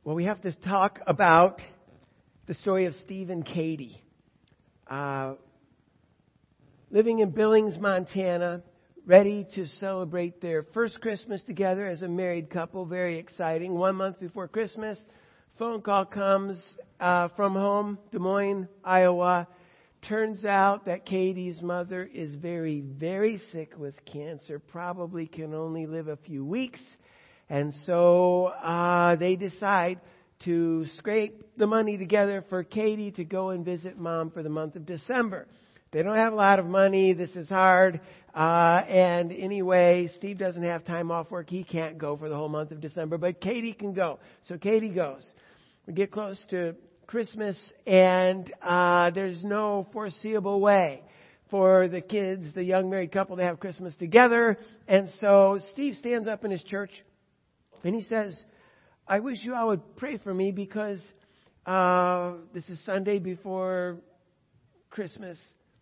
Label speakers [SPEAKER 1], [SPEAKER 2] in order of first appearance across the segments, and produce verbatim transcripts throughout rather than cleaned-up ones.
[SPEAKER 1] Well, we have to talk about the story of Steve and Katie. Uh, living in Billings, Montana, ready to celebrate their first Christmas together as a married couple. Very exciting. One month before Christmas, phone call comes uh, from home, Des Moines, Iowa. Turns out that Katie's mother is very, very sick with cancer, probably can only live a few weeks. And so uh, they decide to scrape the money together for Katie to go and visit Mom for the month of December. They don't have a lot of money. This is hard. Uh, and anyway, Steve doesn't have time off work. He can't go for the whole month of December, but Katie can go. So Katie goes. We get close to Christmas, and uh, there's no foreseeable way for the kids, the young married couple, to have Christmas together. And so Steve stands up in his church, and he says, I wish you all would pray for me because uh, this is Sunday before Christmas.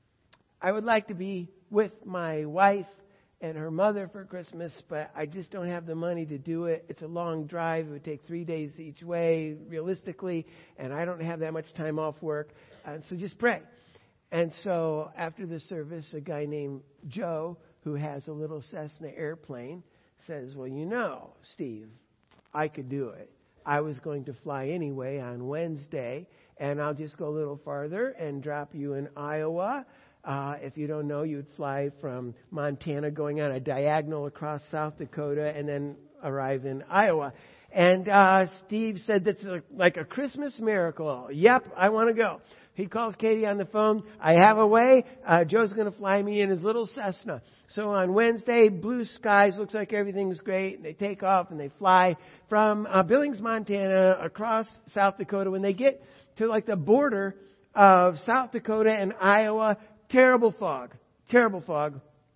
[SPEAKER 1] I would like to be with my wife and her mother for Christmas, but I just don't have the money to do it. It's a long drive. It would take three days each way, realistically, and I don't have that much time off work. And so just pray. And so after the service, a guy named Joe, who has a little Cessna airplane, says, well, you know, Steve, I could do it. I was going to fly anyway on Wednesday, and I'll just go a little farther and drop you in Iowa. Uh, if you don't know, you'd fly from Montana going on a diagonal across South Dakota and then arrive in Iowa. And uh, Steve said that's a, like a Christmas miracle. Yep, I want to go. He calls Katie on the phone. I have a way. Uh, Joe's going to fly me in his little Cessna. So on Wednesday, blue skies, looks like everything's great. And they take off and they fly from uh, Billings, Montana, across South Dakota. When they get to like the border of South Dakota and Iowa, terrible fog, terrible fog.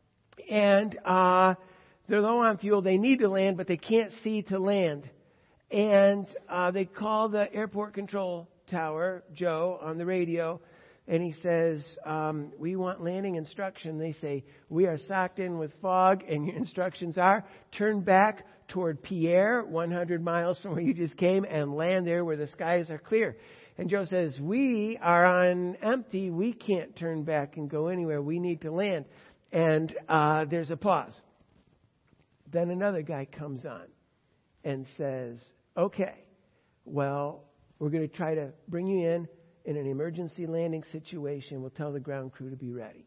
[SPEAKER 1] And uh, they're low on fuel. They need to land, but they can't see to land. And uh, they call the airport control tower, Joe, on the radio, and he says, um, we want landing instruction. They say, we are socked in with fog, and your instructions are turn back toward Pierre, one hundred miles from where you just came, and land there where the skies are clear. And Joe says, we are on empty. We can't turn back and go anywhere. We need to land. And uh, there's a pause. Then another guy comes on and says, okay, well, we're going to try to bring you in in an emergency landing situation. We'll tell the ground crew to be ready.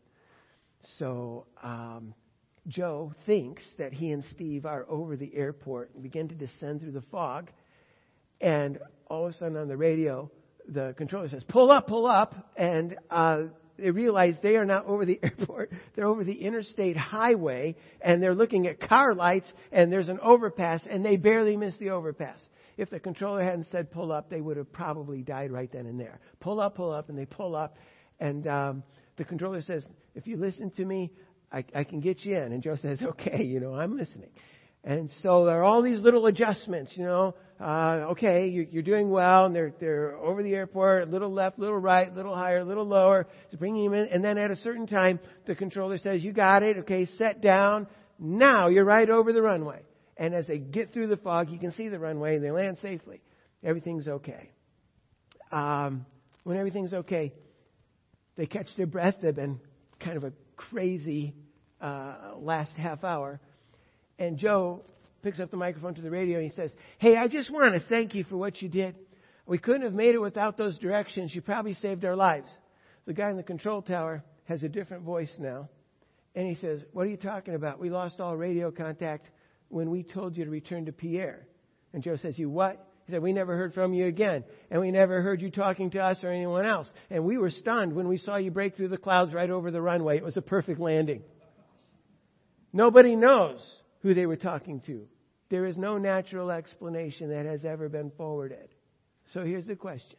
[SPEAKER 1] So um, Joe thinks that he and Steve are over the airport and begin to descend through the fog. And all of a sudden on the radio, the controller says, pull up, pull up. And uh, they realize they are not over the airport. They're over the interstate highway. And they're looking at car lights. And there's an overpass. And they barely miss the overpass. If the controller hadn't said pull up, they would have probably died right then and there. Pull up, pull up, and they pull up. And um, the controller says, if you listen to me, I, I can get you in. And Joe says, okay, you know, I'm listening. And so there are all these little adjustments, you know. Uh, okay, you're, you're doing well, and they're they're over the airport, a little left, little right, little higher, little lower, to bring him in. And then at a certain time, the controller says, you got it, okay, set down. Now you're right over the runway. And as they get through the fog, you can see the runway, and they land safely. Everything's okay. Um, when everything's okay, they catch their breath. They've been kind of a crazy uh, last half hour. And Joe picks up the microphone to the radio, and he says, hey, I just want to thank you for what you did. We couldn't have made it without those directions. You probably saved our lives. The guy in the control tower has a different voice now. And he says, what are you talking about? We lost all radio contact when we told you to return to Pierre. And Joe says, you what? He said, we never heard from you again. And we never heard you talking to us or anyone else. And we were stunned when we saw you break through the clouds right over the runway. It was a perfect landing. Nobody knows who they were talking to. There is no natural explanation that has ever been forwarded. So here's the question.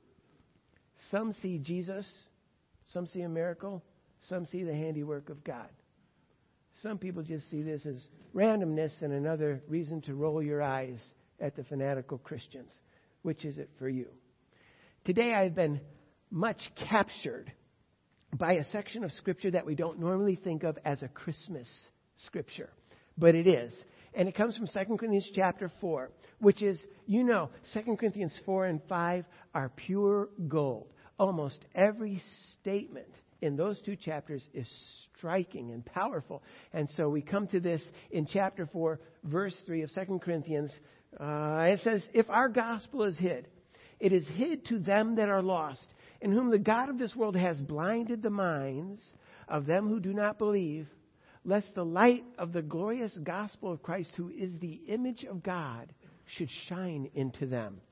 [SPEAKER 1] Some see Jesus. Some see a miracle. Some see the handiwork of God. Some people just see this as randomness and another reason to roll your eyes at the fanatical Christians. Which is it for you? Today I've been much captured by a section of Scripture that we don't normally think of as a Christmas Scripture. But it is. And it comes from Second Corinthians chapter four, which is, you know, Second Corinthians four and five are pure gold. Almost every statement in those two chapters is striking and powerful. And so we come to this in chapter four, verse three of Second Corinthians. Uh, it says, if our gospel is hid, it is hid to them that are lost, in whom the God of this world has blinded the minds of them who do not believe, lest the light of the glorious gospel of Christ, who is the image of God, should shine into them.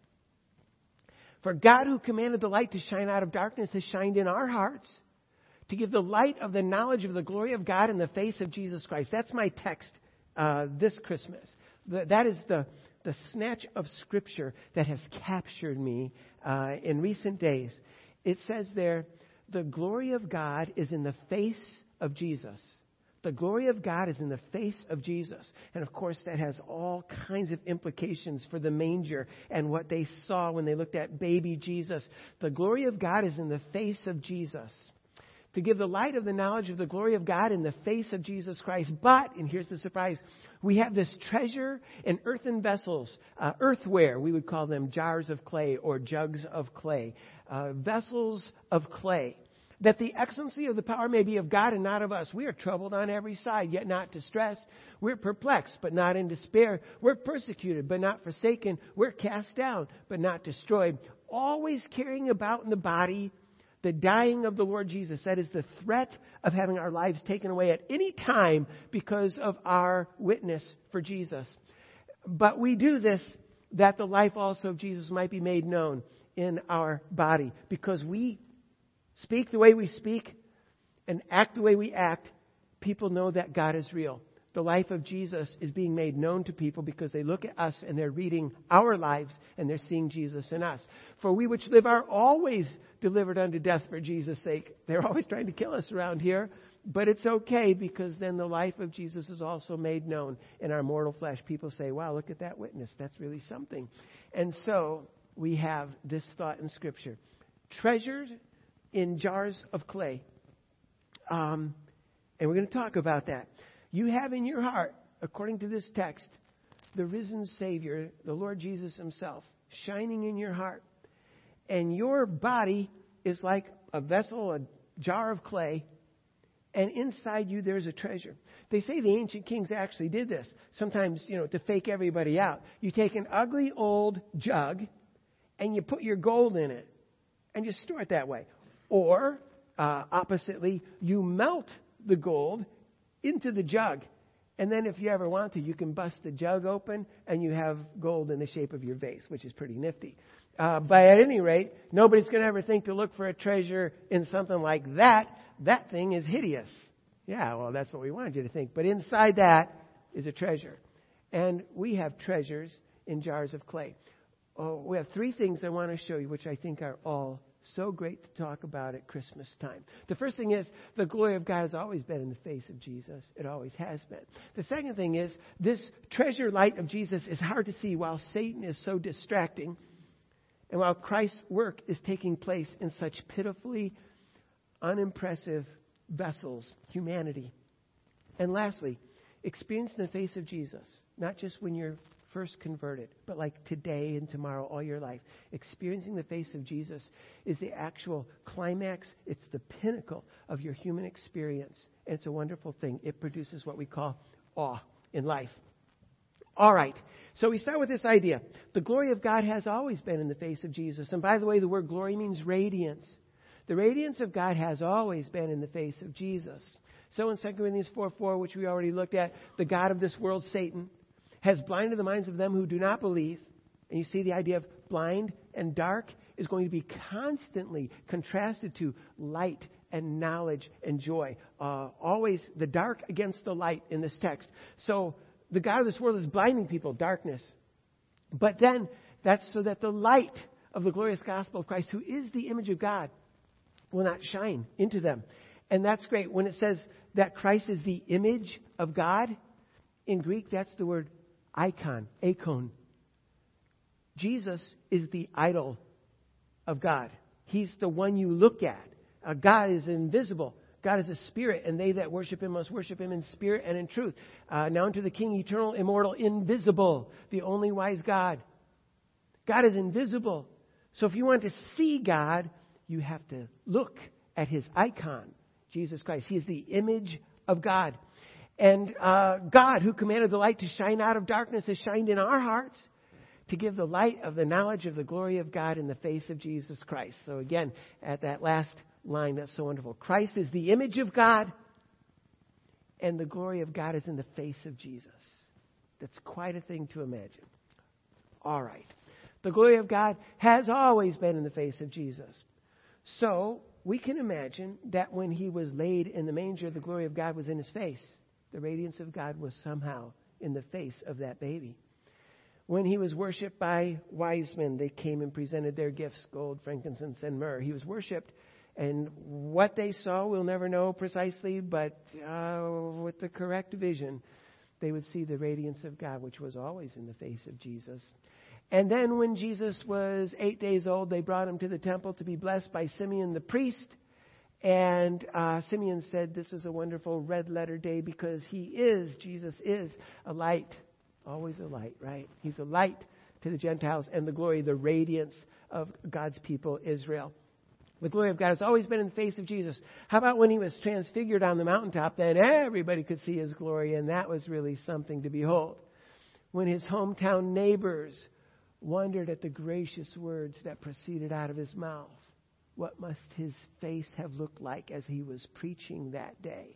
[SPEAKER 1] For God, who commanded the light to shine out of darkness, has shined in our hearts to give the light of the knowledge of the glory of God in the face of Jesus Christ. That's my text uh, this Christmas. The, that is the, the snatch of Scripture that has captured me uh, in recent days. It says there, the glory of God is in the face of Jesus. The glory of God is in the face of Jesus. And of course, that has all kinds of implications for the manger and what they saw when they looked at baby Jesus. The glory of God is in the face of Jesus. To give the light of the knowledge of the glory of God in the face of Jesus Christ. But, and here's the surprise, we have this treasure in earthen vessels, uh, earthware, we would call them jars of clay or jugs of clay, uh, vessels of clay, that the excellency of the power may be of God and not of us. We are troubled on every side, yet not distressed. We're perplexed, but not in despair. We're persecuted, but not forsaken. We're cast down, but not destroyed. Always carrying about in the body the dying of the Lord Jesus. That is the threat of having our lives taken away at any time because of our witness for Jesus. But we do this that the life also of Jesus might be made known in our body. Because we speak the way we speak and act the way we act, people know that God is real. The life of Jesus is being made known to people because they look at us and they're reading our lives and they're seeing Jesus in us. For we which live are always delivered unto death for Jesus' sake. They're always trying to kill us around here, but it's okay because then the life of Jesus is also made known in our mortal flesh. People say, wow, look at that witness. That's really something. And so we have this thought in Scripture. Treasured in jars of clay. Um, and we're going to talk about that. You have in your heart, according to this text, the risen Savior, the Lord Jesus Himself, shining in your heart. And your body is like a vessel, a jar of clay. And inside you, there's a treasure. They say the ancient kings actually did this. Sometimes, you know, to fake everybody out. You take an ugly old jug and you put your gold in it. And you store it that way. Or, uh, oppositely, you melt the gold into the jug. And then if you ever want to, you can bust the jug open and you have gold in the shape of your vase, which is pretty nifty. Uh, but at any rate, nobody's going to ever think to look for a treasure in something like that. That thing is hideous. Yeah, well, that's what we wanted you to think. But inside that is a treasure. And we have treasures in jars of clay. Oh, we have three things I want to show you, which I think are all so great to talk about at Christmas time. The first thing is the glory of God has always been in the face of Jesus. It always has been. The second thing is this treasure light of Jesus is hard to see while Satan is so distracting and while Christ's work is taking place in such pitifully unimpressive vessels, humanity. And lastly, experience in the face of Jesus, not just when you're first converted, but like today and tomorrow, all your life. Experiencing the face of Jesus is the actual climax. It's the pinnacle of your human experience. And it's a wonderful thing. It produces what we call awe in life. All right. So we start with this idea. The glory of God has always been in the face of Jesus. And by the way, the word glory means radiance. The radiance of God has always been in the face of Jesus. So in Second Corinthians four four, which we already looked at, the God of this world, Satan, has blinded the minds of them who do not believe. And you see the idea of blind and dark is going to be constantly contrasted to light and knowledge and joy. Uh, always the dark against the light in this text. So the God of this world is blinding people, darkness. But then that's so that the light of the glorious gospel of Christ, who is the image of God, will not shine into them. And that's great. When it says that Christ is the image of God, in Greek, that's the word icon, icon. Jesus is the idol of God. He's the one you look at. Uh, God is invisible. God is a spirit, and they that worship him must worship him in spirit and in truth. Uh, now unto the King, eternal, immortal, invisible, the only wise God. God is invisible. So if you want to see God, you have to look at his icon, Jesus Christ. He is the image of God. And uh, God, who commanded the light to shine out of darkness, has shined in our hearts to give the light of the knowledge of the glory of God in the face of Jesus Christ. So again, at that last line, that's so wonderful. Christ is the image of God, and the glory of God is in the face of Jesus. That's quite a thing to imagine. All right. The glory of God has always been in the face of Jesus. So we can imagine that when he was laid in the manger, the glory of God was in his face. The radiance of God was somehow in the face of that baby. When he was worshipped by wise men, they came and presented their gifts, gold, frankincense, and myrrh. He was worshipped, and what they saw we'll never know precisely, but uh, with the correct vision, they would see the radiance of God, which was always in the face of Jesus. And then when Jesus was eight days old, they brought him to the temple to be blessed by Simeon the priest. And uh, Simeon said, this is a wonderful red letter day because he is, Jesus is a light. Always a light, right? He's a light to the Gentiles and the glory, the radiance of God's people, Israel. The glory of God has always been in the face of Jesus. How about when he was transfigured on the mountaintop? Then everybody could see his glory, and that was really something to behold. When his hometown neighbors wondered at the gracious words that proceeded out of his mouth, what must his face have looked like as he was preaching that day?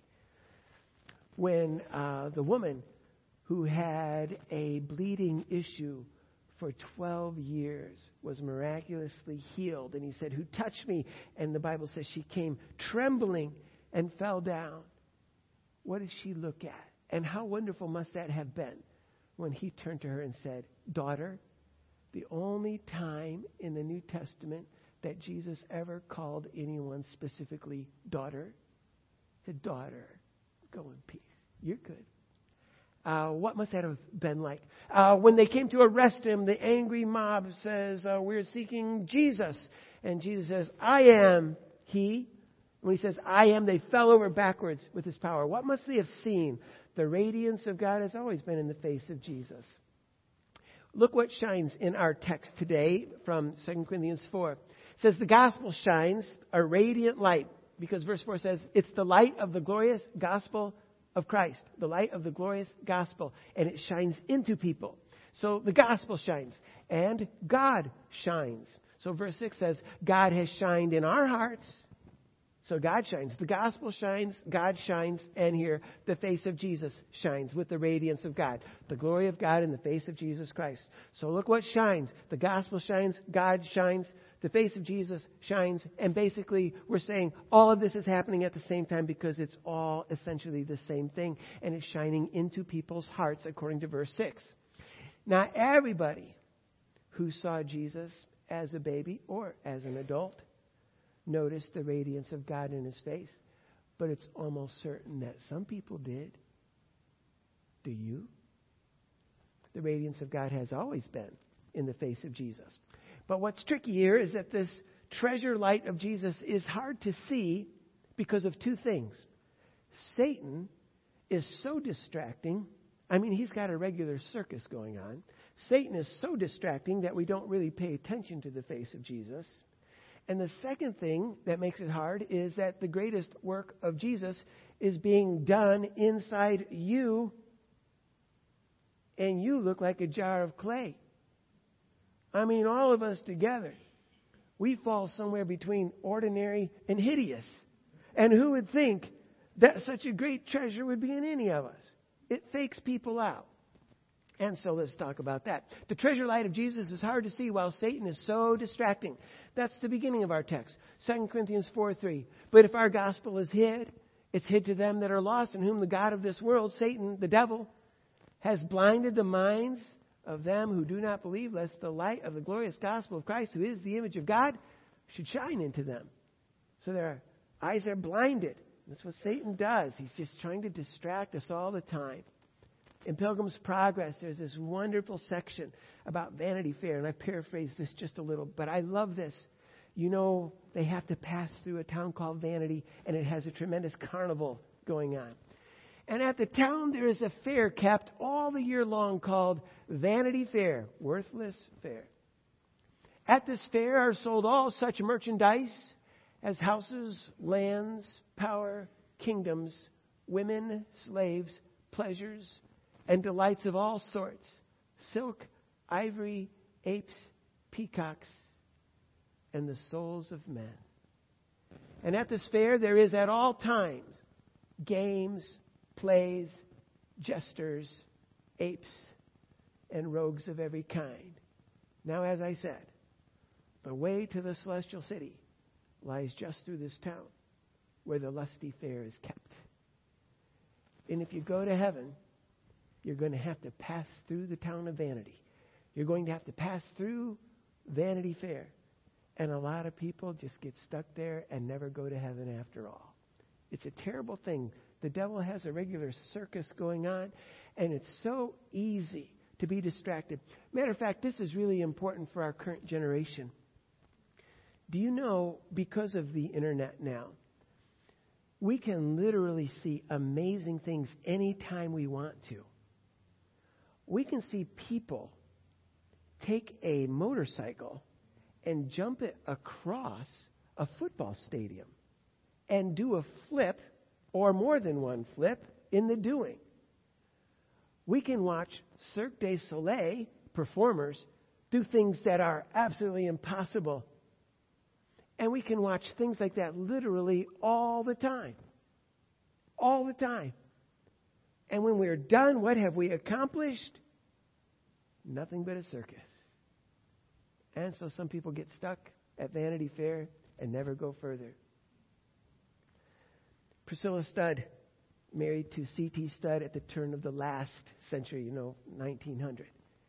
[SPEAKER 1] When uh, the woman who had a bleeding issue for twelve years was miraculously healed, and he said, who touched me? And the Bible says she came trembling and fell down. What did she look at? And how wonderful must that have been when he turned to her and said, daughter, the only time in the New Testament that Jesus ever called anyone specifically daughter, said, daughter, go in peace. You're good. Uh, what must that have been like? Uh, when they came to arrest him, the angry mob says, uh, we're seeking Jesus. And Jesus says, I am he. When he says, I am, they fell over backwards with his power. What must they have seen? The radiance of God has always been in the face of Jesus. Look what shines in our text today from Second Corinthians four. It says the gospel shines a radiant light, because verse four says it's the light of the glorious gospel of Christ, the light of the glorious gospel, and it shines into people. So the gospel shines and God shines. So verse six says God has shined in our hearts. So God shines. The gospel shines, God shines, and here the face of Jesus shines with the radiance of God. The glory of God in the face of Jesus Christ. So look what shines. The gospel shines, God shines, the face of Jesus shines, and basically we're saying all of this is happening at the same time because it's all essentially the same thing, and it's shining into people's hearts according to verse six. Now everybody who saw Jesus as a baby or as an adult notice the radiance of God in his face. But it's almost certain that some people did. Do you? The radiance of God has always been in the face of Jesus. But what's tricky here is that this treasure light of Jesus is hard to see because of two things. Satan is so distracting. I mean, he's got a regular circus going on. Satan is so distracting that we don't really pay attention to the face of Jesus. And the second thing that makes it hard is that the greatest work of Jesus is being done inside you, and you look like a jar of clay. I mean, all of us together, we fall somewhere between ordinary and hideous. And who would think that such a great treasure would be in any of us? It fakes people out. And so let's talk about that. The treasure light of Jesus is hard to see while Satan is so distracting. That's the beginning of our text. Second Corinthians four three. But if our gospel is hid, it's hid to them that are lost, in whom the God of this world, Satan, the devil, has blinded the minds of them who do not believe, lest the light of the glorious gospel of Christ, who is the image of God, should shine into them. So their eyes are blinded. That's what Satan does. He's just trying to distract us all the time. In Pilgrim's Progress, there's this wonderful section about Vanity Fair, and I paraphrase this just a little, but I love this. You know, they have to pass through a town called Vanity, and it has a tremendous carnival going on. And at the town, there is a fair kept all the year long called Vanity Fair, worthless fair. At this fair are sold all such merchandise as houses, lands, power, kingdoms, women, slaves, pleasures, and delights of all sorts, silk, ivory, apes, peacocks, and the souls of men. And at this fair there is at all times games, plays, jesters, apes, and rogues of every kind. Now, as I said, the way to the celestial city lies just through this town where the lusty fair is kept. And if you go to heaven, you're going to have to pass through the town of Vanity. You're going to have to pass through Vanity Fair. And a lot of people just get stuck there and never go to heaven after all. It's a terrible thing. The devil has a regular circus going on, and it's so easy to be distracted. Matter of fact, this is really important for our current generation. Do you know, because of the internet now, we can literally see amazing things anytime we want to. We can see people take a motorcycle and jump it across a football stadium and do a flip, or more than one flip, in the doing. We can watch Cirque du Soleil performers do things that are absolutely impossible. And we can watch things like that literally all the time. All the time. And when we're done, what have we accomplished? Nothing but a circus. And so some people get stuck at Vanity Fair and never go further. Priscilla Studd, married to C T Studd at the turn of the last century, you know, nineteen hundred.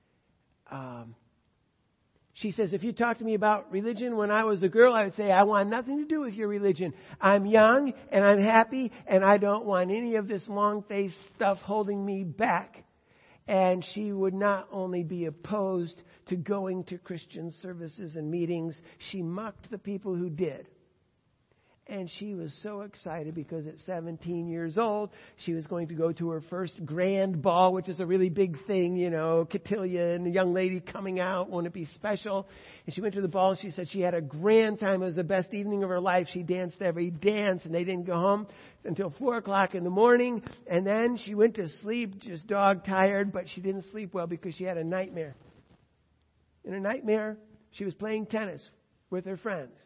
[SPEAKER 1] Um, she says, if you talk to me about religion when I was a girl, I would say, I want nothing to do with your religion. I'm young and I'm happy and I don't want any of this long-faced stuff holding me back. And she would not only be opposed to going to Christian services and meetings, she mocked the people who did. And she was so excited because at seventeen years old, she was going to go to her first grand ball, which is a really big thing, you know, cotillion, a young lady coming out, won't it be special? And she went to the ball. She said she had a grand time. It was the best evening of her life. She danced every dance, and they didn't go home until four o'clock in the morning. And then she went to sleep, just dog tired, but she didn't sleep well because she had a nightmare. In a nightmare, she was playing tennis with her friends.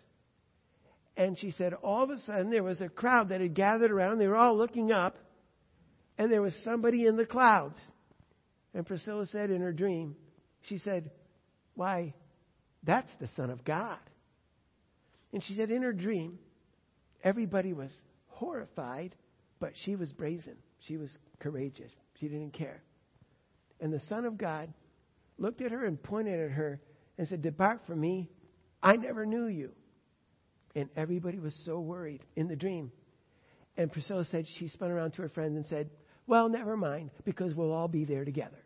[SPEAKER 1] And she said, all of a sudden, there was a crowd that had gathered around. They were all looking up. And there was somebody in the clouds. And Priscilla said in her dream, she said, why, that's the Son of God. And she said in her dream, everybody was horrified, but she was brazen. She was courageous. She didn't care. And the Son of God looked at her and pointed at her and said, depart from me. I never knew you. And everybody was so worried in the dream. And Priscilla said she spun around to her friends and said, well, never mind, because we'll all be there together.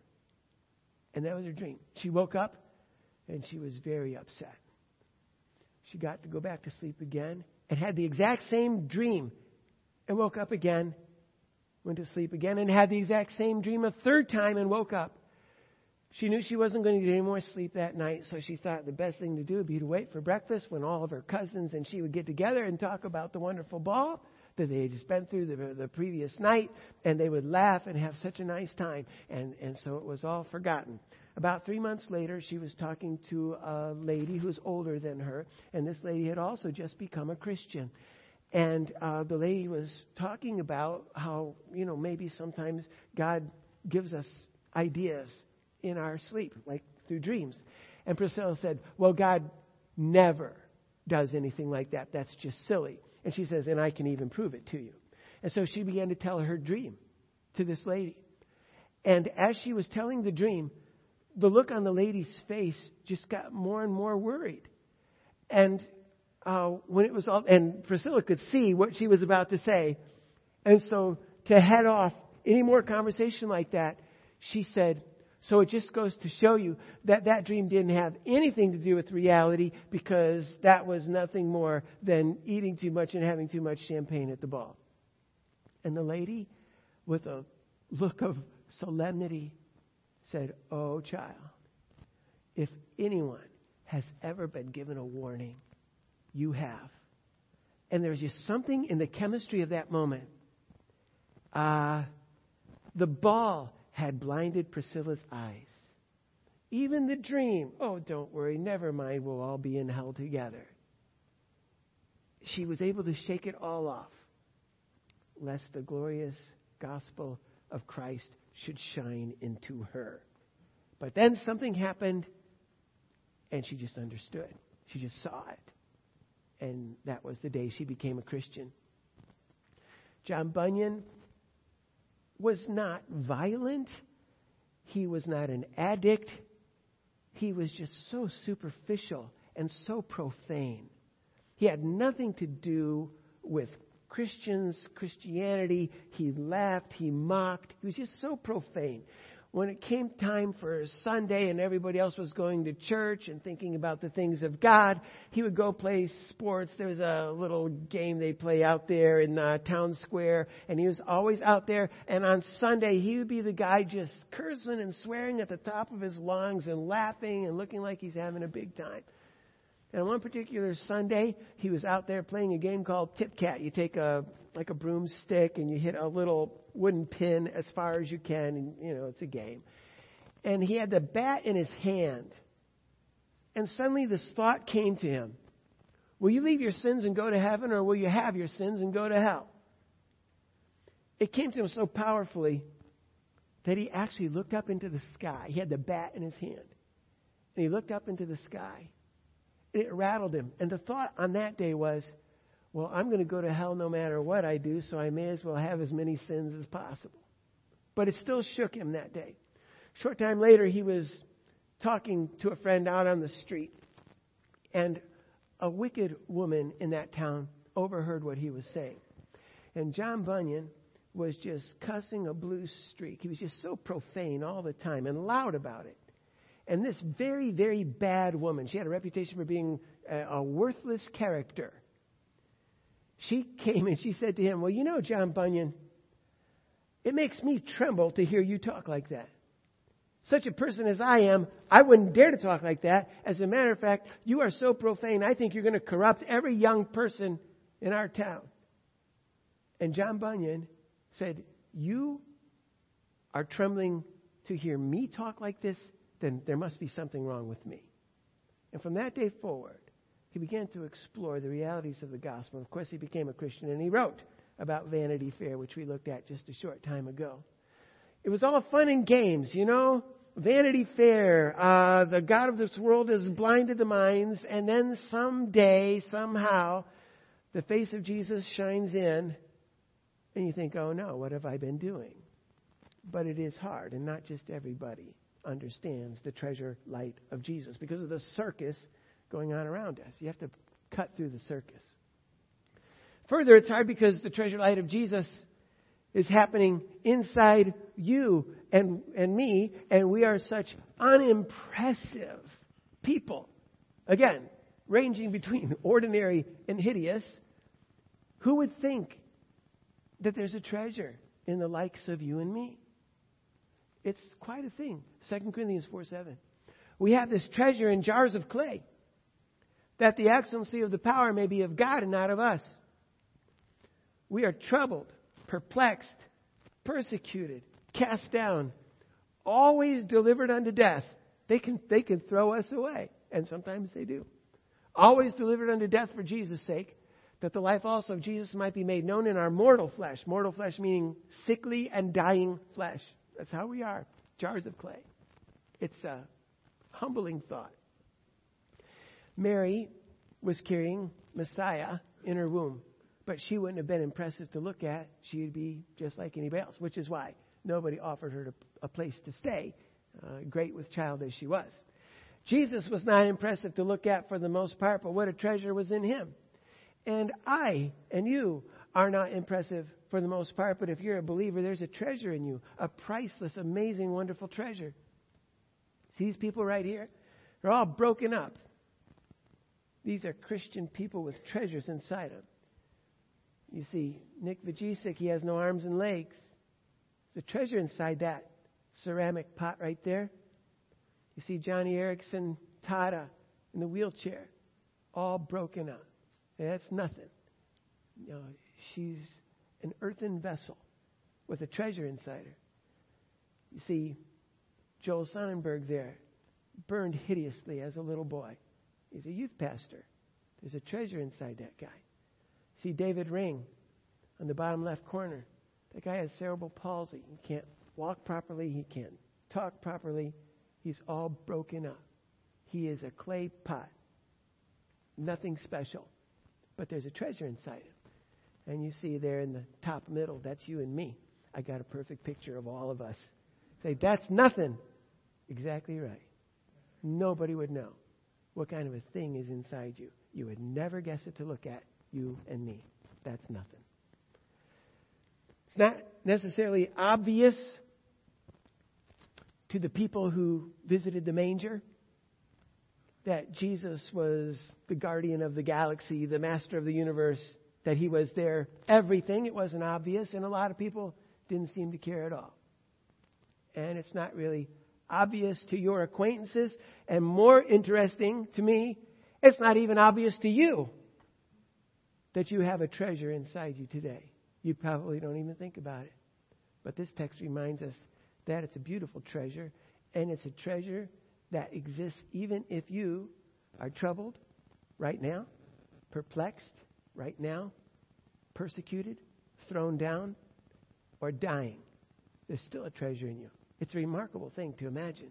[SPEAKER 1] And that was her dream. She woke up and she was very upset. She got to go back to sleep again and had the exact same dream and woke up again, went to sleep again and had the exact same dream a third time and woke up. She knew she wasn't going to get any more sleep that night, so she thought the best thing to do would be to wait for breakfast when all of her cousins and she would get together and talk about the wonderful ball that they had spent through the, the previous night, and they would laugh and have such a nice time. And, and so it was all forgotten. About three months later, she was talking to a lady who was older than her, and this lady had also just become a Christian. And uh, the lady was talking about how, you know, maybe sometimes God gives us ideas in our sleep, like through dreams. And Priscilla said, well, God never does anything like that. That's just silly. And she says, and I can even prove it to you. And so she began to tell her dream to this lady. And as she was telling the dream, the look on the lady's face just got more and more worried. And uh, when it was all, and Priscilla could see what she was about to say. And so to head off any more conversation like that, she said, So it just goes to show you that that dream didn't have anything to do with reality, because that was nothing more than eating too much and having too much champagne at the ball. And the lady, with a look of solemnity, said, "Oh, child, if anyone has ever been given a warning, you have." And there's just something in the chemistry of that moment. Uh, the ball had blinded Priscilla's eyes. Even the dream, "Oh, don't worry, never mind, we'll all be in hell together." She was able to shake it all off, lest the glorious gospel of Christ should shine into her. But then something happened, and she just understood. She just saw it. And that was the day she became a Christian. John Bunyan was not violent. He was not an addict. He was just so superficial and so profane. He had nothing to do with Christians, Christianity. He laughed, he mocked. He was just so profane. When it came time for Sunday and everybody else was going to church and thinking about the things of God, he would go play sports. There was a little game they play out there in uh, Town Square, and he was always out there. And on Sunday, he would be the guy just cursing and swearing at the top of his lungs and laughing and looking like he's having a big time. And on one particular Sunday, he was out there playing a game called Tip Cat. You take a like a broomstick and you hit a little wooden pin as far as you can, and you know, it's a game. And he had the bat in his hand. And suddenly this thought came to him: will you leave your sins and go to heaven, or will you have your sins and go to hell? It came to him so powerfully that he actually looked up into the sky. He had the bat in his hand. And he looked up into the sky. It rattled him. And the thought on that day was, well, I'm going to go to hell no matter what I do, so I may as well have as many sins as possible. But it still shook him that day. Short time later, he was talking to a friend out on the street, and a wicked woman in that town overheard what he was saying. And John Bunyan was just cussing a blue streak. He was just so profane all the time and loud about it. And this very, very bad woman, she had a reputation for being a, a worthless character. She came and she said to him, well, you know, John Bunyan, it makes me tremble to hear you talk like that. Such a person as I am, I wouldn't dare to talk like that. As a matter of fact, you are so profane, I think you're going to corrupt every young person in our town. And John Bunyan said, you are trembling to hear me talk like this? Then there must be something wrong with me. And from that day forward, he began to explore the realities of the gospel. Of course, he became a Christian, and he wrote about Vanity Fair, which we looked at just a short time ago. It was all fun and games, you know. Vanity Fair, uh, the God of this world has blinded the minds, and then someday, somehow, the face of Jesus shines in, and you think, oh no, what have I been doing? But it is hard, and not just everybody understands the treasure light of Jesus because of the circus going on around us. You have to cut through the circus. Further, it's hard because the treasure light of Jesus is happening inside you and, and me, and we are such unimpressive people. Again, ranging between ordinary and hideous. Who would think that there's a treasure in the likes of you and me? It's quite a thing. Second Corinthians four seven. We have this treasure in jars of clay, that the excellency of the power may be of God and not of us. We are troubled, perplexed, persecuted, cast down, always delivered unto death. They can, they can throw us away, and sometimes they do. Always delivered unto death for Jesus' sake, that the life also of Jesus might be made known in our mortal flesh. Mortal flesh meaning sickly and dying flesh. That's how we are, jars of clay. It's a humbling thought. Mary was carrying Messiah in her womb, but she wouldn't have been impressive to look at. She would be just like anybody else, which is why nobody offered her a place to stay, uh, great with child as she was. Jesus was not impressive to look at for the most part, but what a treasure was in him. And I and you are not impressive for the most part, but if you're a believer, there's a treasure in you, a priceless, amazing, wonderful treasure. See these people right here? They're all broken up. These are Christian people with treasures inside them. You see, Nick Vujicic, he has no arms and legs. There's a treasure inside that ceramic pot right there. You see Johnny Erickson Tada in the wheelchair, all broken up. And that's nothing. You know, she's an earthen vessel with a treasure inside her. You see Joel Sonnenberg there, burned hideously as a little boy. He's a youth pastor. There's a treasure inside that guy. See David Ring on the bottom left corner. That guy has cerebral palsy. He can't walk properly. He can't talk properly. He's all broken up. He is a clay pot. Nothing special. But there's a treasure inside him. And you see there in the top middle, that's you and me. I got a perfect picture of all of us. Say, that's nothing. Exactly right. Nobody would know what kind of a thing is inside you. You would never guess it to look at, you and me. That's nothing. It's not necessarily obvious to the people who visited the manger that Jesus was the guardian of the galaxy, the master of the universe, that he was there everything. It wasn't obvious, and a lot of people didn't seem to care at all. And it's not really obvious to your acquaintances, and more interesting to me, it's not even obvious to you that you have a treasure inside you today. You probably don't even think about it. But this text reminds us that it's a beautiful treasure, and it's a treasure that exists even if you are troubled right now, perplexed right now, persecuted, thrown down, or dying. There's still a treasure in you. It's a remarkable thing to imagine.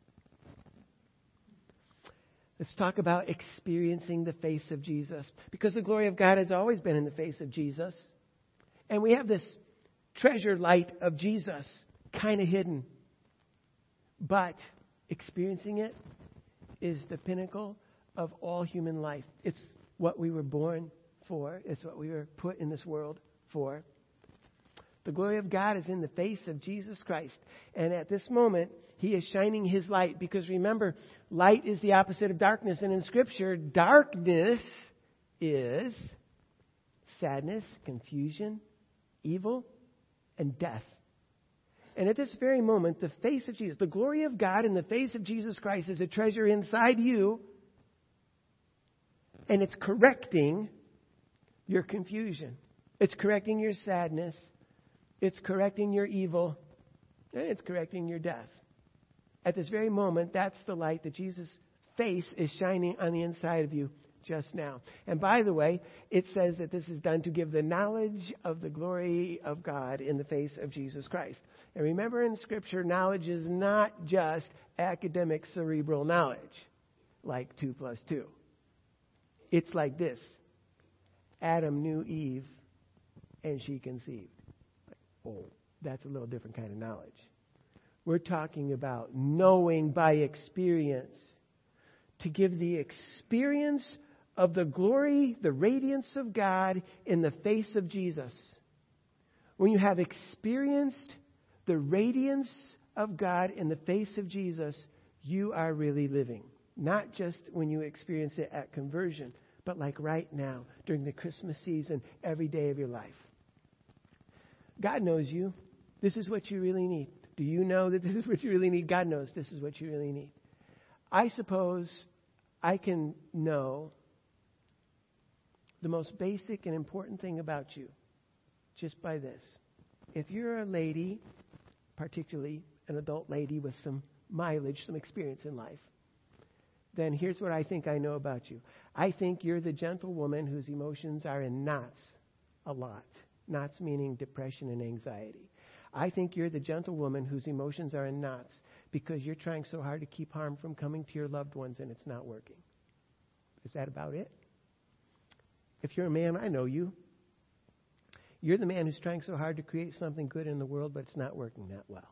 [SPEAKER 1] Let's talk about experiencing the face of Jesus, because the glory of God has always been in the face of Jesus. And we have this treasure light of Jesus kind of hidden. But experiencing it is the pinnacle of all human life. It's what we were born for. It's what we were put in this world for. The glory of God is in the face of Jesus Christ. And at this moment, he is shining his light. Because remember, light is the opposite of darkness. And in Scripture, darkness is sadness, confusion, evil, and death. And at this very moment, the face of Jesus, the glory of God in the face of Jesus Christ is a treasure inside you. And it's correcting your confusion. It's correcting your sadness. It's correcting your evil. And it's correcting your death. At this very moment, that's the light that Jesus' face is shining on the inside of you just now. And by the way, it says that this is done to give the knowledge of the glory of God in the face of Jesus Christ. And remember, in Scripture, knowledge is not just academic cerebral knowledge, like two plus two. It's like this. Adam knew Eve, and she conceived. Oh, that's a little different kind of knowledge. We're talking about knowing by experience, to give the experience of the glory, the radiance of God in the face of Jesus. When you have experienced the radiance of God in the face of Jesus, you are really living. Not just when you experience it at conversion, but like right now, during the Christmas season, every day of your life. God knows you. This is what you really need. Do you know that this is what you really need? God knows this is what you really need. I suppose I can know the most basic and important thing about you just by this. If you're a lady, particularly an adult lady with some mileage, some experience in life, then here's what I think I know about you. I think you're the gentle woman whose emotions are in knots a lot. Knots meaning depression and anxiety. I think you're the gentle woman whose emotions are in knots because you're trying so hard to keep harm from coming to your loved ones and it's not working. Is that about it? If you're a man, I know you. You're the man who's trying so hard to create something good in the world, but it's not working that well.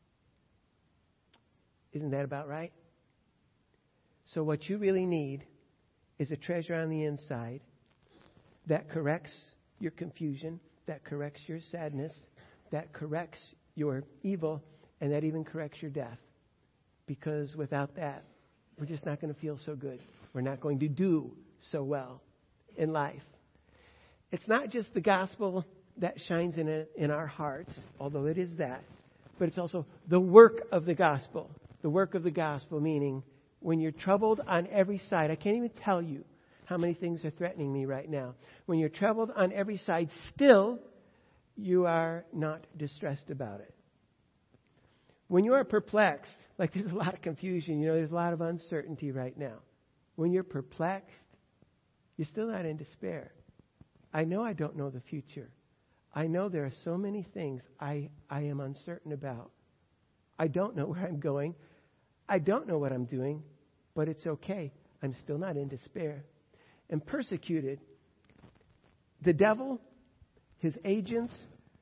[SPEAKER 1] Isn't that about right? So what you really need is a treasure on the inside that corrects your confusion, that corrects your sadness, that corrects your evil, and that even corrects your death. because without that, we're just not going to feel so good. We're not going to do so well in life. It's not just the gospel that shines in it, in our hearts, although it is that, but it's also the work of the gospel. The work of the gospel, meaning when you're troubled on every side, I can't even tell you how many things are threatening me right now. When you're troubled on every side, still, you are not distressed about it. When you are perplexed, like there's a lot of confusion, you know, there's a lot of uncertainty right now. When you're perplexed, you're still not in despair. I know I don't know the future. I know there are so many things I, I am uncertain about. I don't know where I'm going. I don't know what I'm doing, but it's okay. I'm still not in despair. And persecuted, the devil, his agents,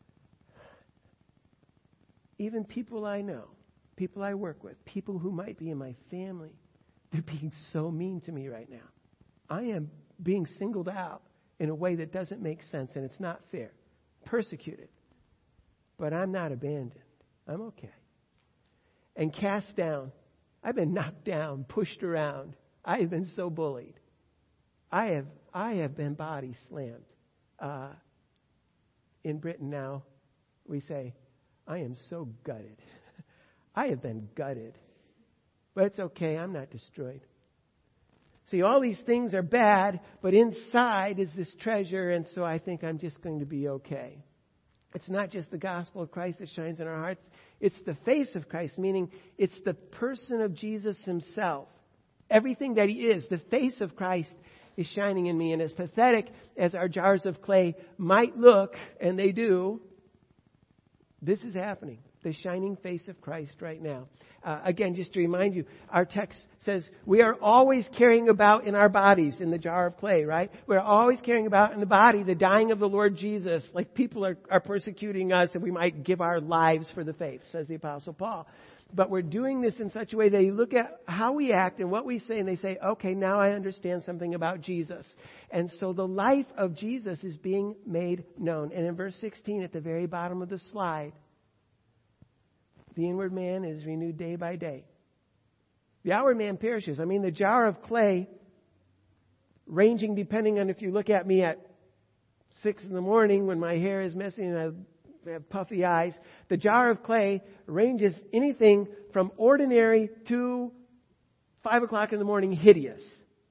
[SPEAKER 1] even people I know, people I work with, people who might be in my family, they're being so mean to me right now. I am being singled out in a way that doesn't make sense, and it's not fair. Persecuted. But I'm not abandoned. I'm okay. And cast down. I've been knocked down, pushed around. I have been so bullied. I have I have been body slammed. Uh, in Britain now, we say, I am so gutted. I have been gutted. But it's okay. I'm not destroyed. See, all these things are bad, but inside is this treasure, and so I think I'm just going to be okay. It's not just the gospel of Christ that shines in our hearts. It's the face of Christ, meaning it's the person of Jesus himself. Everything that he is, the face of Christ, is shining in me. And as pathetic as our jars of clay might look, and they do, this is happening. The shining face of Christ right now. Uh, again, just to remind you, our text says we are always carrying about in our bodies, in the jar of clay, right? We're always carrying about in the body the dying of the Lord Jesus. Like people are, are persecuting us and we might give our lives for the faith, says the Apostle Paul. But we're doing this in such a way that you look at how we act and what we say and they say, okay, now I understand something about Jesus. And so the life of Jesus is being made known. And in verse sixteen at the very bottom of the slide, the inward man is renewed day by day. The outward man perishes. I mean, the jar of clay, ranging depending on if you look at me at six in the morning when my hair is messy and I have puffy eyes. The jar of clay ranges anything from ordinary to five o'clock in the morning hideous.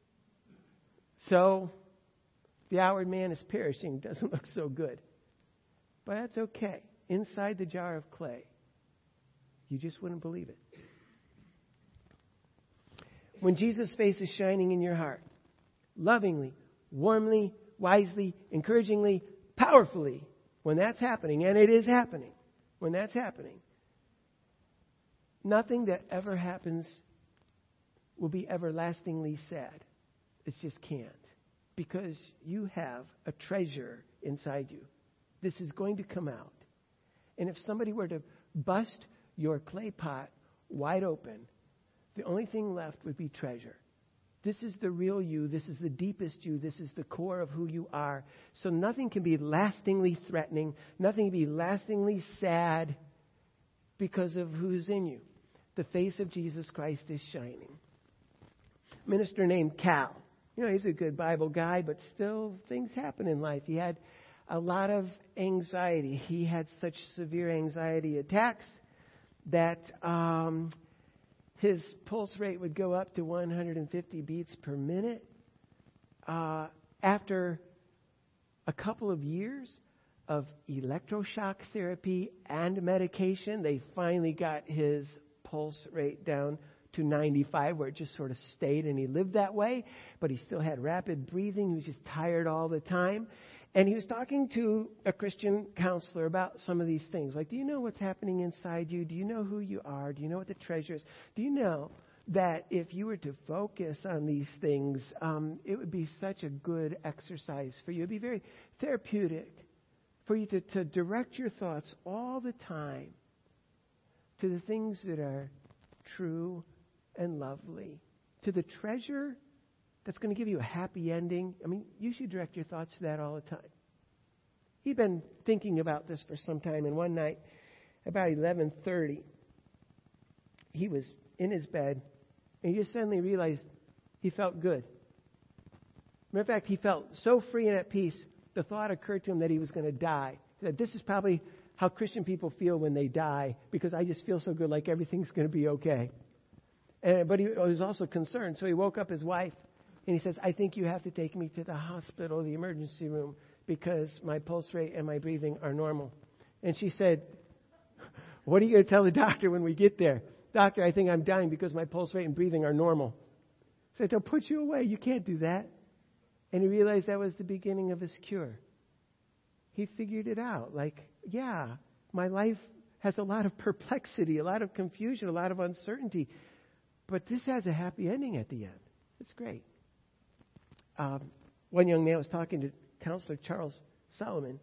[SPEAKER 1] So the outward man is perishing. Doesn't look so good. But that's okay. Inside the jar of clay, you just wouldn't believe it. When Jesus' face is shining in your heart, lovingly, warmly, wisely, encouragingly, powerfully, when that's happening, and it is happening, when that's happening, nothing that ever happens will be everlastingly sad. It just can't. Because you have a treasure inside you. This is going to come out. And if somebody were to bust your clay pot wide open, the only thing left would be treasure. This is the real you. This is the deepest you. This is the core of who you are. So nothing can be lastingly threatening. Nothing can be lastingly sad because of who's in you. The face of Jesus Christ is shining. A minister named Cal. You know, he's a good Bible guy, but still things happen in life. He had a lot of anxiety. He had such severe anxiety attacks that um, his pulse rate would go up to one hundred fifty beats per minute. Uh, after a couple of years of electroshock therapy and medication, they finally got his pulse rate down to ninety-five, where it just sort of stayed, and he lived that way. But he still had rapid breathing. He was just tired all the time. And he was talking to a Christian counselor about some of these things. Like, do you know what's happening inside you? Do you know who you are? Do you know what the treasure is? Do you know that if you were to focus on these things, um, it would be such a good exercise for you? It would be very therapeutic for you to, to direct your thoughts all the time to the things that are true and lovely, to the treasure that's going to give you a happy ending. I mean, you should direct your thoughts to that all the time. He'd been thinking about this for some time, and one night, about eleven thirty, he was in his bed, and he just suddenly realized he felt good. Matter of fact, he felt so free and at peace, the thought occurred to him that he was going to die. He said, this is probably how Christian people feel when they die, because I just feel so good, like everything's going to be okay. And, but he was also concerned, so he woke up his wife, and he says, I think you have to take me to the hospital, the emergency room, because my pulse rate and my breathing are normal. And she said, what are you going to tell the doctor when we get there? Doctor, I think I'm dying because my pulse rate and breathing are normal. He said, they'll put you away. You can't do that. And he realized that was the beginning of his cure. He figured it out. Like, yeah, my life has a lot of perplexity, a lot of confusion, a lot of uncertainty. But this has a happy ending at the end. It's great. Um, one young man was talking to Counselor Charles Solomon,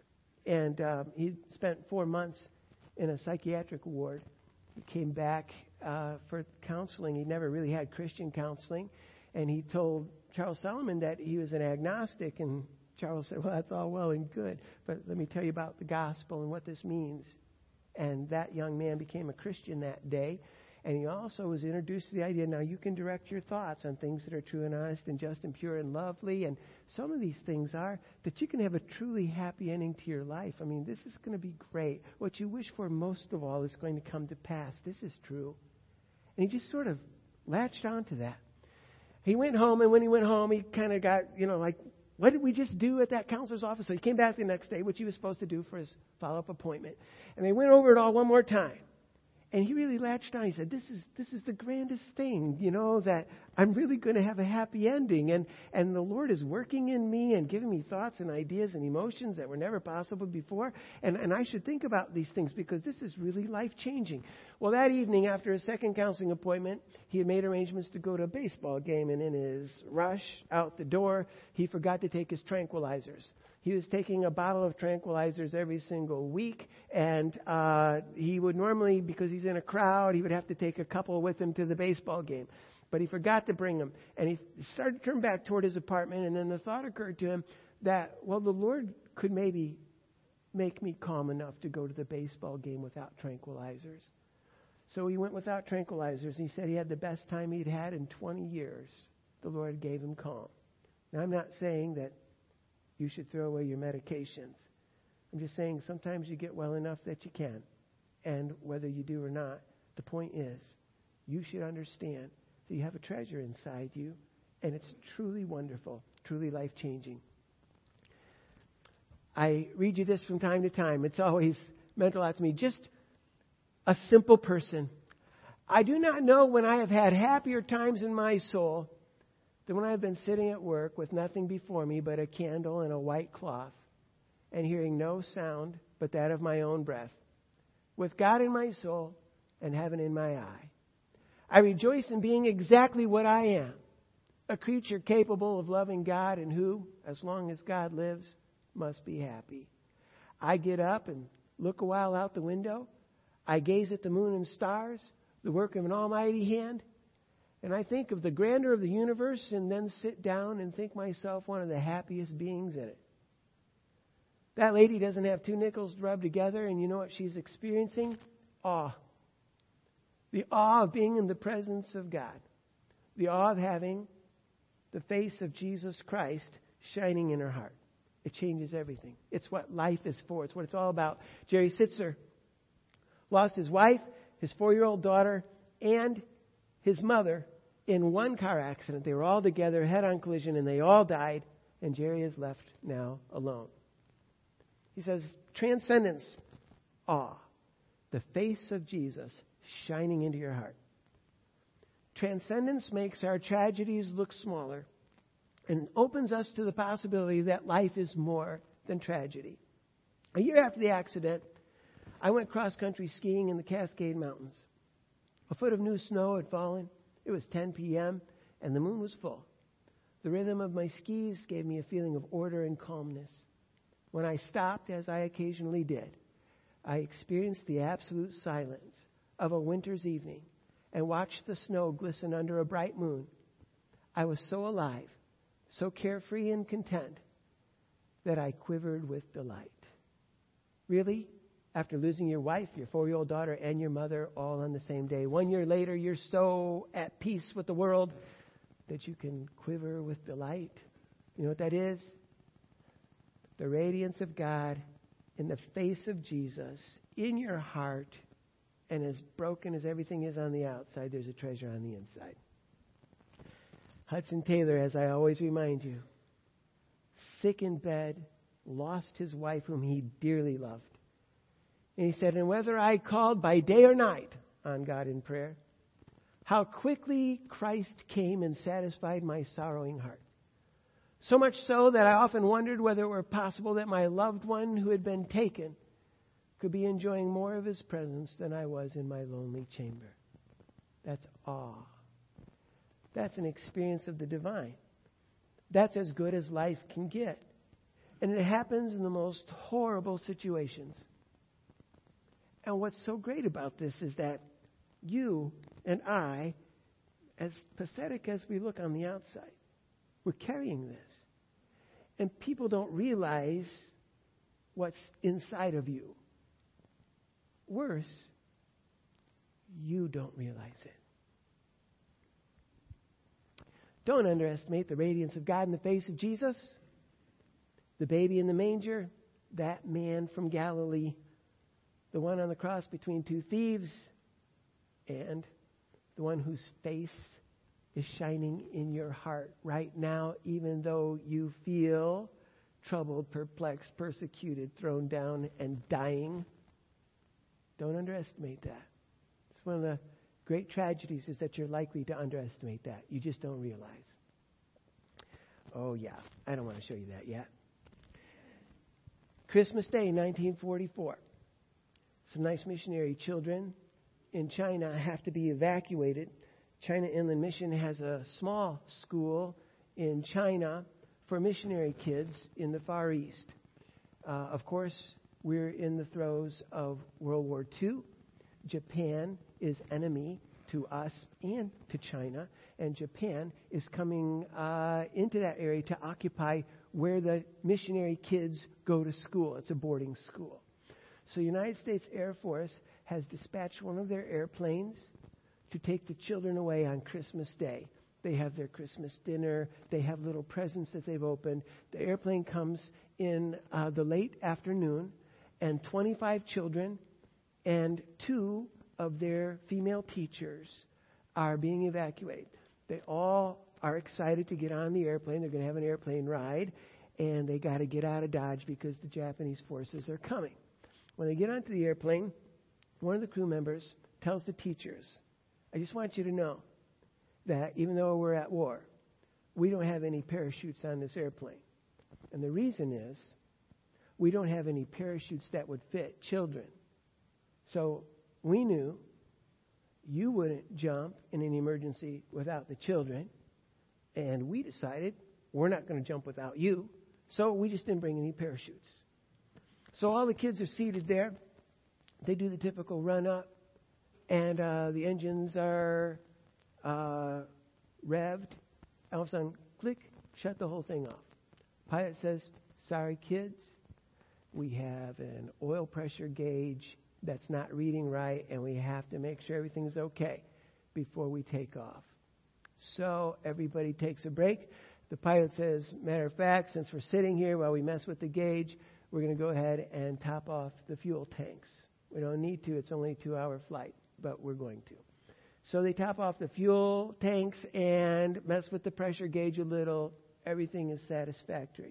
[SPEAKER 1] and uh, he spent four months in a psychiatric ward. He came back uh, for counseling. He never really had Christian counseling, and he told Charles Solomon that he was an agnostic, and Charles said, well, that's all well and good, but let me tell you about the gospel and what this means. And that young man became a Christian that day. And he also was introduced to the idea, now you can direct your thoughts on things that are true and honest and just and pure and lovely. And some of these things are that you can have a truly happy ending to your life. I mean, this is going to be great. What you wish for most of all is going to come to pass. This is true. And he just sort of latched onto that. He went home, and when he went home, he kind of got, you know, like, what did we just do at that counselor's office? So he came back the next day, which he was supposed to do for his follow-up appointment. And they went over it all one more time. And he really latched on. He said, this is this is the grandest thing, you know, that I'm really going to have a happy ending. And, and the Lord is working in me and giving me thoughts and ideas and emotions that were never possible before. And, and I should think about these things because this is really life-changing. Well, that evening, after his second counseling appointment, he had made arrangements to go to a baseball game. And in his rush out the door, he forgot to take his tranquilizers. He was taking a bottle of tranquilizers every single week, and uh, he would normally, because he's in a crowd, he would have to take a couple with him to the baseball game. But he forgot to bring them, and he started to turn back toward his apartment, and then the thought occurred to him that, well, the Lord could maybe make me calm enough to go to the baseball game without tranquilizers. So he went without tranquilizers, and he said he had the best time he'd had in twenty years. The Lord gave him calm. Now, I'm not saying that you should throw away your medications. I'm just saying sometimes you get well enough that you can. And whether you do or not, the point is, you should understand that you have a treasure inside you, and it's truly wonderful, truly life-changing. I read you this from time to time. It's always meant a lot to me. Just a simple person. I do not know when I have had happier times in my soul than when I've been sitting at work with nothing before me but a candle and a white cloth, and hearing no sound but that of my own breath, with God in my soul and heaven in my eye. I rejoice in being exactly what I am, a creature capable of loving God and who, as long as God lives, must be happy. I get up and look a while out the window. I gaze at the moon and stars, the work of an almighty hand, and I think of the grandeur of the universe and then sit down and think myself one of the happiest beings in it. That lady doesn't have two nickels to rub together, and you know what she's experiencing? Awe. The awe of being in the presence of God. The awe of having the face of Jesus Christ shining in her heart. It changes everything. It's what life is for. It's what it's all about. Jerry Sitzer lost his wife, his four-year-old daughter, and his mother in one car accident. They were all together, head-on collision, and they all died, and Jerry is left now alone. He says, transcendence, awe, the face of Jesus shining into your heart. Transcendence makes our tragedies look smaller and opens us to the possibility that life is more than tragedy. A year after the accident, I went cross-country skiing in the Cascade Mountains. A foot of new snow had fallen. It was ten p.m., and the moon was full. The rhythm of my skis gave me a feeling of order and calmness. When I stopped, as I occasionally did, I experienced the absolute silence of a winter's evening and watched the snow glisten under a bright moon. I was so alive, so carefree and content, that I quivered with delight. Really? after losing your wife, your four-year-old daughter, and your mother all on the same day. One year later, you're so at peace with the world that you can quiver with delight. You know what that is? The radiance of God in the face of Jesus in your heart, and as broken as everything is on the outside, there's a treasure on the inside. Hudson Taylor, as I always remind you, sick in bed, lost his wife whom he dearly loved. And he said, and whether I called by day or night on God in prayer, how quickly Christ came and satisfied my sorrowing heart. So much so that I often wondered whether it were possible that my loved one who had been taken could be enjoying more of his presence than I was in my lonely chamber. That's awe. That's an experience of the divine. That's as good as life can get. And it happens in the most horrible situations. And what's so great about this is that you and I, as pathetic as we look on the outside, we're carrying this. And people don't realize what's inside of you. Worse, you don't realize it. Don't underestimate the radiance of God in the face of Jesus. The baby in the manger, that man from Galilee, the one on the cross between two thieves, and the one whose face is shining in your heart right now, even though you feel troubled, perplexed, persecuted, thrown down, and dying. Don't underestimate that. It's one of the great tragedies is that you're likely to underestimate that. You just don't realize. Oh, yeah. I don't want to show you that yet. Christmas Day, nineteen forty-four. Some nice missionary children in China have to be evacuated. China Inland Mission has a small school in China for missionary kids in the Far East. Uh, of course, we're in the throes of World War Two. Japan is enemy to us and to China, and Japan is coming uh, into that area to occupy where the missionary kids go to school. It's a boarding school. So United States Air Force has dispatched one of their airplanes to take the children away on Christmas Day. They have their Christmas dinner. They have little presents that they've opened. The airplane comes in uh, the late afternoon, and twenty-five children and two of their female teachers are being evacuated. They all are excited to get on the airplane. They're going to have an airplane ride, and they got to get out of Dodge because the Japanese forces are coming. When they get onto the airplane, one of the crew members tells the teachers, I just want you to know that even though we're at war, we don't have any parachutes on this airplane. And the reason is we don't have any parachutes that would fit children. So we knew you wouldn't jump in an emergency without the children. And we decided we're not going to jump without you. So we just didn't bring any parachutes. So all the kids are seated there. They do the typical run up. And uh, the engines are uh, revved. All of a sudden, click, shut the whole thing off. Pilot says, sorry, kids. We have an oil pressure gauge that's not reading right, and we have to make sure everything's okay before we take off. So everybody takes a break. The pilot says, matter of fact, since we're sitting here while we mess with the gauge, we're going to go ahead and top off the fuel tanks. We don't need to. It's only a two-hour flight, but we're going to. So they top off the fuel tanks and mess with the pressure gauge a little. Everything is satisfactory.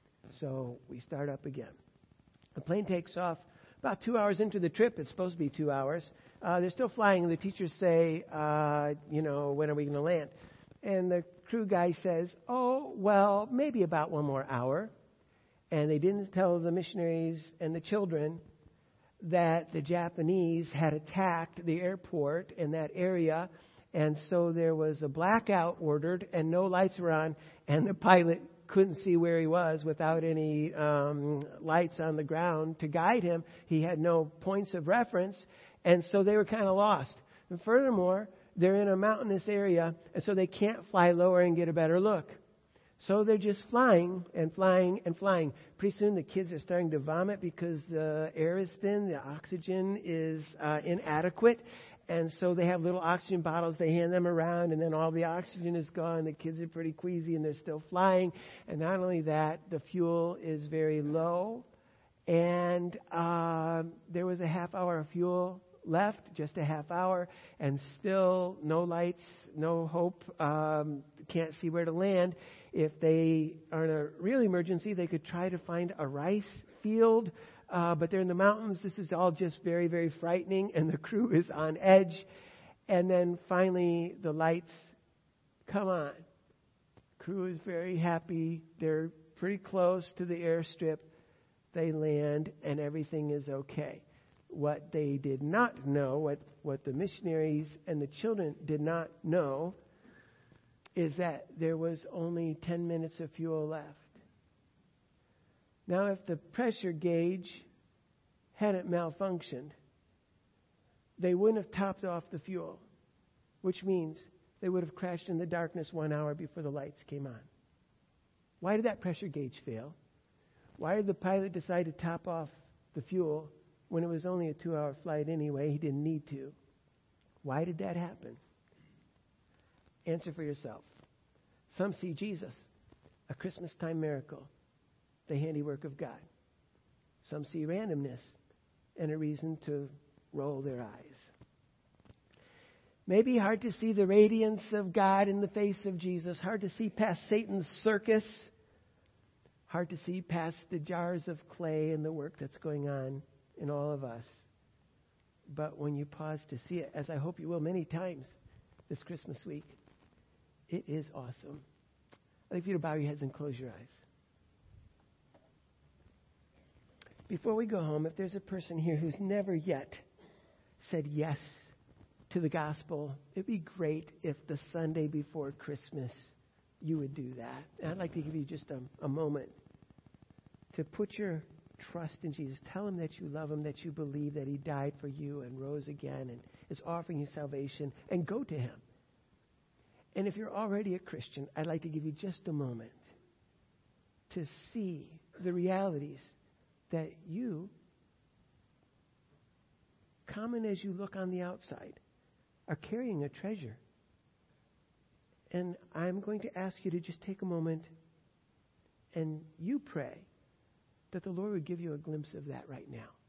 [SPEAKER 1] So we start up again. The plane takes off. About two hours into the trip, it's supposed to be two hours, uh, they're still flying, and the teachers say, uh, you know, when are we going to land? And the crew guy says, oh, well, maybe about one more hour. And they didn't tell the missionaries and the children that the Japanese had attacked the airport in that area, and so there was a blackout ordered, and no lights were on, and the pilot couldn't see where he was without any um, lights on the ground to guide him. He had no points of reference, and so they were kind of lost. And furthermore, they're in a mountainous area, and so they can't fly lower and get a better look. So they're just flying and flying and flying. Pretty soon the kids are starting to vomit because the air is thin, the oxygen is uh, inadequate. And so they have little oxygen bottles. They hand them around, and then all the oxygen is gone. The kids are pretty queasy, and they're still flying. And not only that, the fuel is very low. And uh, there was a half hour of fuel left, just a half hour, and still no lights, no hope. Um, can't see where to land. If they are in a real emergency, they could try to find a rice field. Uh, but they're in the mountains. This is all just very, very frightening, and the crew is on edge. And then finally, the lights come on. Crew is very happy. They're pretty close to the airstrip. They land, and everything is okay. What they did not know, what, what the missionaries and the children did not know, is that there was only ten minutes of fuel left. Now, if the pressure gauge hadn't malfunctioned, they wouldn't have topped off the fuel, which means they would have crashed in the darkness one hour before the lights came on. Why did that pressure gauge fail? Why did the pilot decide to top off the fuel when it was only a two-hour flight anyway? He didn't need to. Why did that happen? Answer for yourself. Some see Jesus, a Christmas time miracle, the handiwork of God. Some see randomness and a reason to roll their eyes. Maybe hard to see the radiance of God in the face of Jesus. Hard to see past Satan's circus. Hard to see past the jars of clay and the work that's going on in all of us. But when you pause to see it, as I hope you will many times this Christmas week, it is awesome. I'd like you to bow your heads and close your eyes. Before we go home, if there's a person here who's never yet said yes to the gospel, it'd be great if the Sunday before Christmas you would do that. And I'd like to give you just a, a moment to put your trust in Jesus. Tell him that you love him, that you believe that he died for you and rose again and is offering you salvation, and go to him. And if you're already a Christian, I'd like to give you just a moment to see the realities that you, common as you look on the outside, are carrying a treasure. And I'm going to ask you to just take a moment and you pray that the Lord would give you a glimpse of that right now.